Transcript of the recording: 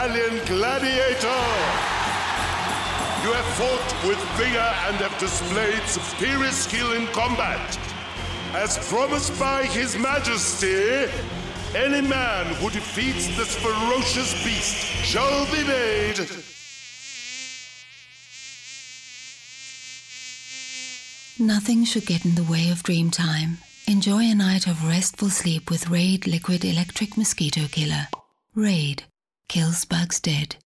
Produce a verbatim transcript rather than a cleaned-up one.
valiant gladiator. You have fought with vigor and have displayed superior skill in combat. As promised by His Majesty, any man who defeats this ferocious beast shall be made Nothing should get in the way of dream time. Enjoy a night of restful sleep with Raid Liquid Electric Mosquito Killer. Raid kills bugs dead.